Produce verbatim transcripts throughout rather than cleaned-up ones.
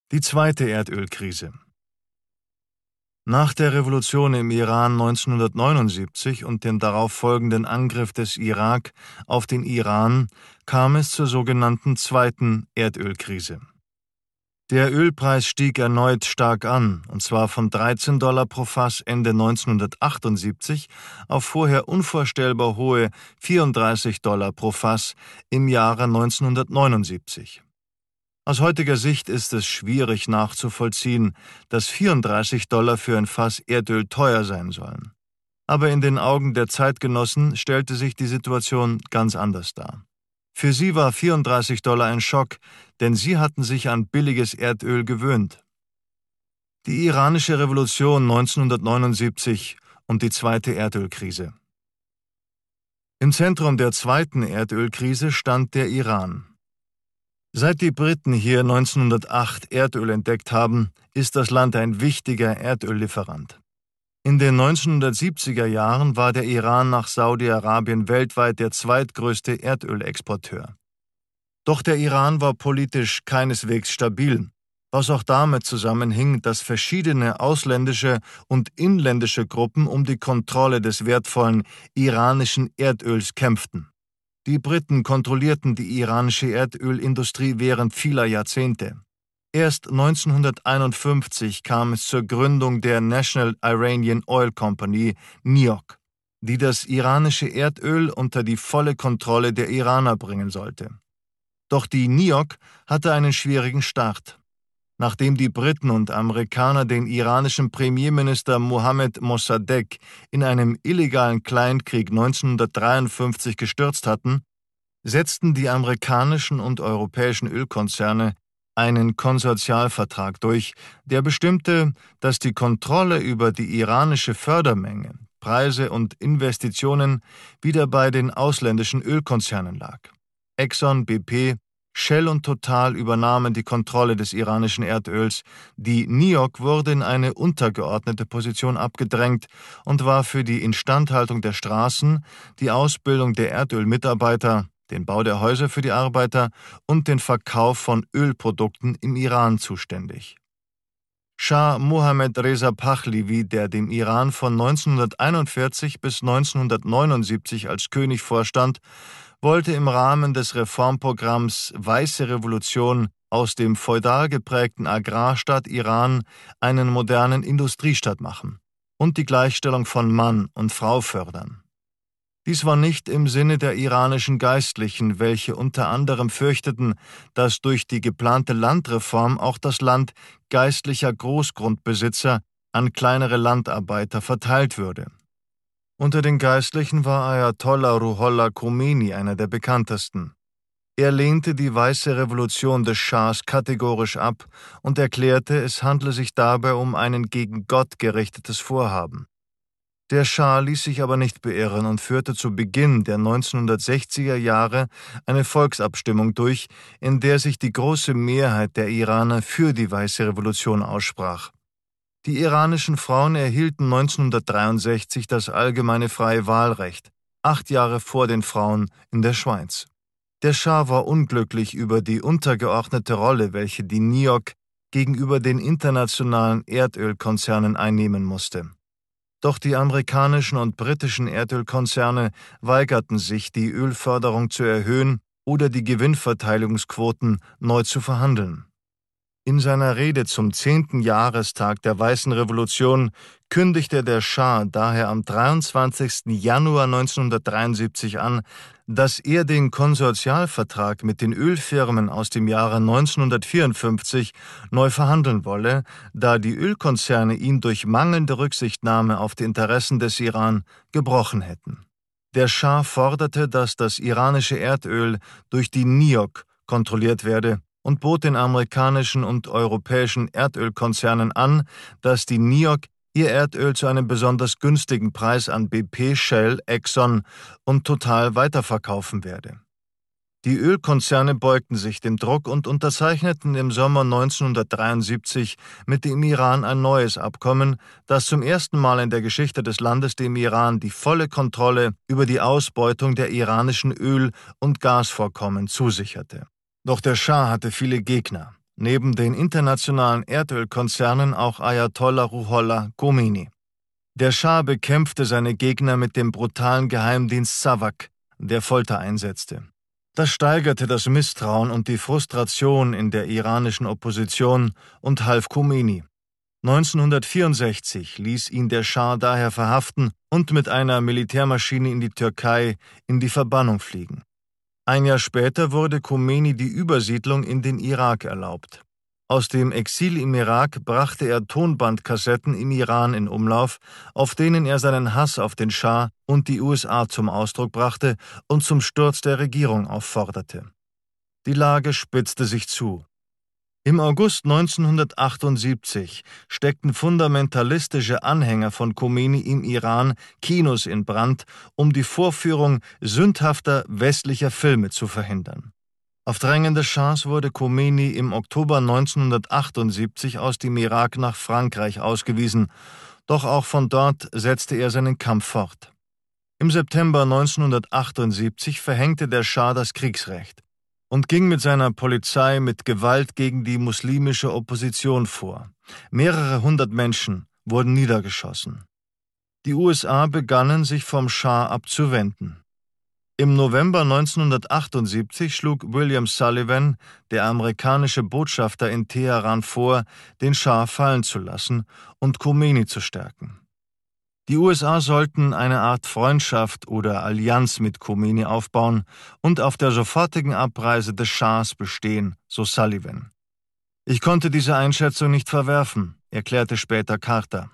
Die zweite Erdölkrise. Nach der Revolution im Iran neunzehnhundertneunundsiebzig und dem darauffolgenden Angriff des Irak auf den Iran kam es zur sogenannten zweiten Erdölkrise. Der Ölpreis stieg erneut stark an, und zwar von dreizehn Dollar pro Fass Ende neunzehnhundertachtundsiebzig auf vorher unvorstellbar hohe vierunddreißig Dollar pro Fass im Jahre neunzehnhundertneunundsiebzig. Aus heutiger Sicht ist es schwierig nachzuvollziehen, dass vierunddreißig Dollar für ein Fass Erdöl teuer sein sollen. Aber in den Augen der Zeitgenossen stellte sich die Situation ganz anders dar. Für sie war vierunddreißig Dollar ein Schock, denn sie hatten sich an billiges Erdöl gewöhnt. Die iranische Revolution neunzehnhundertneunundsiebzig und die zweite Erdölkrise. Im Zentrum der zweiten Erdölkrise stand der Iran. Seit die Briten hier neunzehnhundertacht Erdöl entdeckt haben, ist das Land ein wichtiger Erdöllieferant. In den neunzehnhundertsiebziger Jahren war der Iran nach Saudi-Arabien weltweit der zweitgrößte Erdölexporteur. Doch der Iran war politisch keineswegs stabil, was auch damit zusammenhing, dass verschiedene ausländische und inländische Gruppen um die Kontrolle des wertvollen iranischen Erdöls kämpften. Die Briten kontrollierten die iranische Erdölindustrie während vieler Jahrzehnte. Erst neunzehnhunderteinundfünfzig kam es zur Gründung der National Iranian Oil Company, N I O C, die das iranische Erdöl unter die volle Kontrolle der Iraner bringen sollte. Doch die N I O C hatte einen schwierigen Start. Nachdem die Briten und Amerikaner den iranischen Premierminister Mohammad Mossadegh in einem illegalen Kleinkrieg neunzehnhundertdreiundfünfzig gestürzt hatten, setzten die amerikanischen und europäischen Ölkonzerne einen Konsortialvertrag durch, der bestimmte, dass die Kontrolle über die iranische Fördermenge, Preise und Investitionen wieder bei den ausländischen Ölkonzernen lag. Exxon, B P, Shell und Total übernahmen die Kontrolle des iranischen Erdöls. Die N I O C wurde in eine untergeordnete Position abgedrängt und war für die Instandhaltung der Straßen, die Ausbildung der Erdölmitarbeiter, den Bau der Häuser für die Arbeiter und den Verkauf von Ölprodukten im Iran zuständig. Schah Mohammad Reza Pahlavi, der dem Iran von neunzehnhunderteinundvierzig bis neunzehnhundertneunundsiebzig als König vorstand, wollte im Rahmen des Reformprogramms Weiße Revolution aus dem feudal geprägten Agrarstaat Iran einen modernen Industriestaat machen und die Gleichstellung von Mann und Frau fördern. Dies war nicht im Sinne der iranischen Geistlichen, welche unter anderem fürchteten, dass durch die geplante Landreform auch das Land geistlicher Großgrundbesitzer an kleinere Landarbeiter verteilt würde. Unter den Geistlichen war Ayatollah Ruhollah Khomeini einer der bekanntesten. Er lehnte die Weiße Revolution des Schahs kategorisch ab und erklärte, es handle sich dabei um ein gegen Gott gerichtetes Vorhaben. Der Schah ließ sich aber nicht beirren und führte zu Beginn der neunzehnhundertsechziger Jahre eine Volksabstimmung durch, in der sich die große Mehrheit der Iraner für die Weiße Revolution aussprach. Die iranischen Frauen erhielten neunzehnhundertdreiundsechzig das allgemeine freie Wahlrecht, acht Jahre vor den Frauen in der Schweiz. Der Schah war unglücklich über die untergeordnete Rolle, welche die N I O C gegenüber den internationalen Erdölkonzernen einnehmen musste. Doch die amerikanischen und britischen Erdölkonzerne weigerten sich, die Ölförderung zu erhöhen oder die Gewinnverteilungsquoten neu zu verhandeln. In seiner Rede zum zehnten Jahrestag der Weißen Revolution kündigte der Schah daher am dreiundzwanzigsten Januar neunzehnhundertdreiundsiebzig an, dass er den Konsortialvertrag mit den Ölfirmen aus dem Jahre neunzehnhundertvierundfünfzig neu verhandeln wolle, da die Ölkonzerne ihn durch mangelnde Rücksichtnahme auf die Interessen des Iran gebrochen hätten. Der Schah forderte, dass das iranische Erdöl durch die N I O C kontrolliert werde und bot den amerikanischen und europäischen Erdölkonzernen an, dass die N I O C ihr Erdöl zu einem besonders günstigen Preis an B P, Shell, Exxon und Total weiterverkaufen werde. Die Ölkonzerne beugten sich dem Druck und unterzeichneten im Sommer neunzehnhundertdreiundsiebzig mit dem Iran ein neues Abkommen, das zum ersten Mal in der Geschichte des Landes dem Iran die volle Kontrolle über die Ausbeutung der iranischen Öl- und Gasvorkommen zusicherte. Doch der Schah hatte viele Gegner. neben den internationalen Erdölkonzernen auch Ayatollah Ruhollah Khomeini. Der Schah bekämpfte seine Gegner mit dem brutalen Geheimdienst Savak, der Folter einsetzte. Das steigerte das Misstrauen und die Frustration in der iranischen Opposition und half Khomeini. neunzehnhundertvierundsechzig ließ ihn der Schah daher verhaften und mit einer Militärmaschine in die Türkei in die Verbannung fliegen. Ein Jahr später wurde Khomeini die Übersiedlung in den Irak erlaubt. Aus dem Exil im Irak brachte er Tonbandkassetten im Iran in Umlauf, auf denen er seinen Hass auf den Schah und die U S A zum Ausdruck brachte und zum Sturz der Regierung aufforderte. Die Lage spitzte sich zu. Im August neunzehnhundertachtundsiebzig steckten fundamentalistische Anhänger von Khomeini im Iran Kinos in Brand, um die Vorführung sündhafter westlicher Filme zu verhindern. Auf Drängen des Schahs wurde Khomeini im Oktober neunzehnhundertachtundsiebzig aus dem Irak nach Frankreich ausgewiesen, doch auch von dort setzte er seinen Kampf fort. Im September neunzehnhundertachtundsiebzig verhängte der Schah das Kriegsrecht und ging mit seiner Polizei mit Gewalt gegen die muslimische Opposition vor. Mehrere hundert Menschen wurden niedergeschossen. Die U S A begannen, sich vom Schah abzuwenden. Im November neunzehnhundertachtundsiebzig schlug William Sullivan, der amerikanische Botschafter in Teheran, vor, den Schah fallen zu lassen und Khomeini zu stärken. Die U S A sollten eine Art Freundschaft oder Allianz mit Khomeini aufbauen und auf der sofortigen Abreise des Schahs bestehen, so Sullivan. Ich konnte diese Einschätzung nicht verwerfen, erklärte später Carter.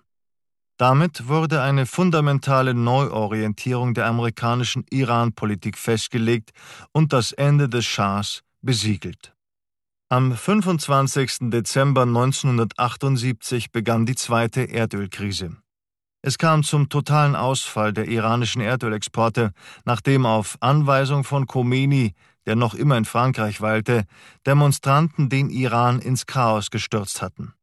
Damit wurde eine fundamentale Neuorientierung der amerikanischen Iran-Politik festgelegt und das Ende des Schahs besiegelt. Am fünfundzwanzigsten Dezember neunzehnhundertachtundsiebzig begann die zweite Erdölkrise. Es kam zum totalen Ausfall der iranischen Erdölexporte, nachdem auf Anweisung von Khomeini, der noch immer in Frankreich weilte, Demonstranten den Iran ins Chaos gestürzt hatten.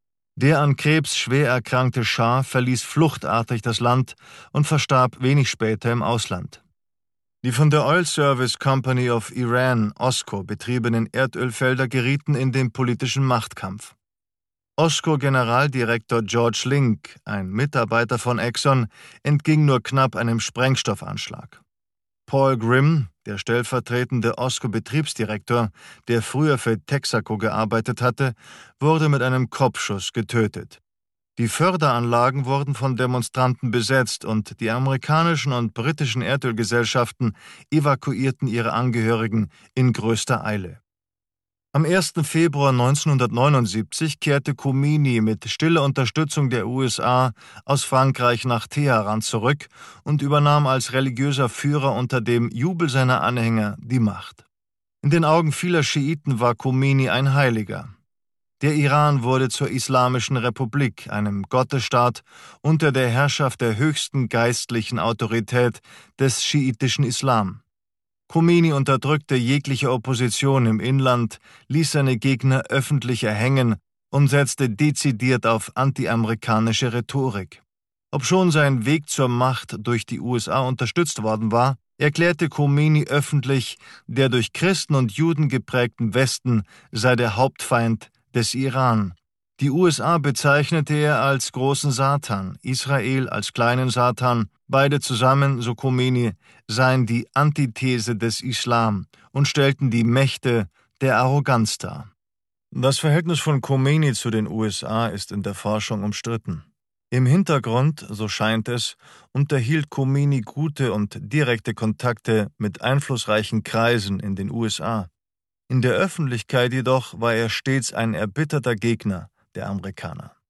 Der an Krebs schwer erkrankte Schah verließ fluchtartig das Land und verstarb wenig später im Ausland. Die von der Oil Service Company of Iran, OSCO, betriebenen Erdölfelder gerieten in den politischen Machtkampf. OSCO-Generaldirektor George Link, ein Mitarbeiter von Exxon, entging nur knapp einem Sprengstoffanschlag. Paul Grimm, der stellvertretende OSCO-Betriebsdirektor, der früher für Texaco gearbeitet hatte, wurde mit einem Kopfschuss getötet. Die Förderanlagen wurden von Demonstranten besetzt und die amerikanischen und britischen Erdölgesellschaften evakuierten ihre Angehörigen in größter Eile. Am ersten Februar neunzehnhundertneunundsiebzig kehrte Khomeini mit stiller Unterstützung der U S A aus Frankreich nach Teheran zurück und übernahm als religiöser Führer unter dem Jubel seiner Anhänger die Macht. In den Augen vieler Schiiten war Khomeini ein Heiliger. Der Iran wurde zur Islamischen Republik, einem Gottesstaat unter der Herrschaft der höchsten geistlichen Autorität des schiitischen Islam. Khomeini unterdrückte jegliche Opposition im Inland, ließ seine Gegner öffentlich erhängen und setzte dezidiert auf antiamerikanische Rhetorik. Obschon sein Weg zur Macht durch die U S A unterstützt worden war, erklärte Khomeini öffentlich, der durch Christen und Juden geprägten Westen sei der Hauptfeind des Iran. Die U S A bezeichnete er als großen Satan, Israel als kleinen Satan. Beide zusammen, so Khomeini, seien die Antithese des Islam und stellten die Mächte der Arroganz dar. Das Verhältnis von Khomeini zu den U S A ist in der Forschung umstritten. Im Hintergrund, so scheint es, unterhielt Khomeini gute und direkte Kontakte mit einflussreichen Kreisen in den U S A. In der Öffentlichkeit jedoch war er stets ein erbitterter Gegner der Amerikaner.